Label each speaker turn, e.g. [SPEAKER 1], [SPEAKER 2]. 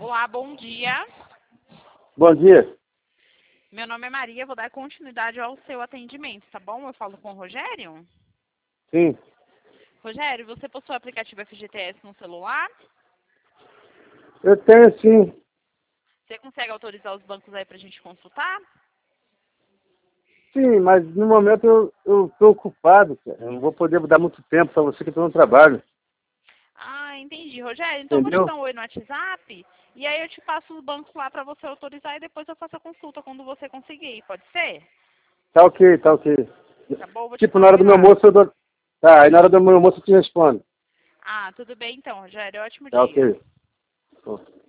[SPEAKER 1] Olá, bom dia.
[SPEAKER 2] Bom dia.
[SPEAKER 1] Meu nome é Maria, vou dar continuidade ao seu atendimento, tá bom? Eu falo com o Rogério.
[SPEAKER 2] Sim.
[SPEAKER 1] Rogério, você possui o aplicativo FGTS no celular?
[SPEAKER 2] Eu tenho sim.
[SPEAKER 1] Você consegue autorizar os bancos aí pra gente consultar?
[SPEAKER 2] Sim, mas no momento eu tô ocupado, cara. Eu não vou poder dar muito tempo para você que eu tô no trabalho.
[SPEAKER 1] Ah, entendi. Rogério, então eu vou te
[SPEAKER 2] Entendeu?
[SPEAKER 1] dar um oi no WhatsApp e aí eu te passo os bancos lá pra você autorizar e depois eu faço a consulta quando você conseguir, pode ser?
[SPEAKER 2] Tá ok, tá ok.
[SPEAKER 1] Tá bom? Vou te
[SPEAKER 2] Tipo, na
[SPEAKER 1] dar um
[SPEAKER 2] hora
[SPEAKER 1] oi
[SPEAKER 2] do meu
[SPEAKER 1] lá.
[SPEAKER 2] almoço eu dou. Tá, aí na hora do meu almoço eu te respondo.
[SPEAKER 1] Ah, tudo bem então, Rogério. Ótimo
[SPEAKER 2] Tá
[SPEAKER 1] dia.
[SPEAKER 2] ok.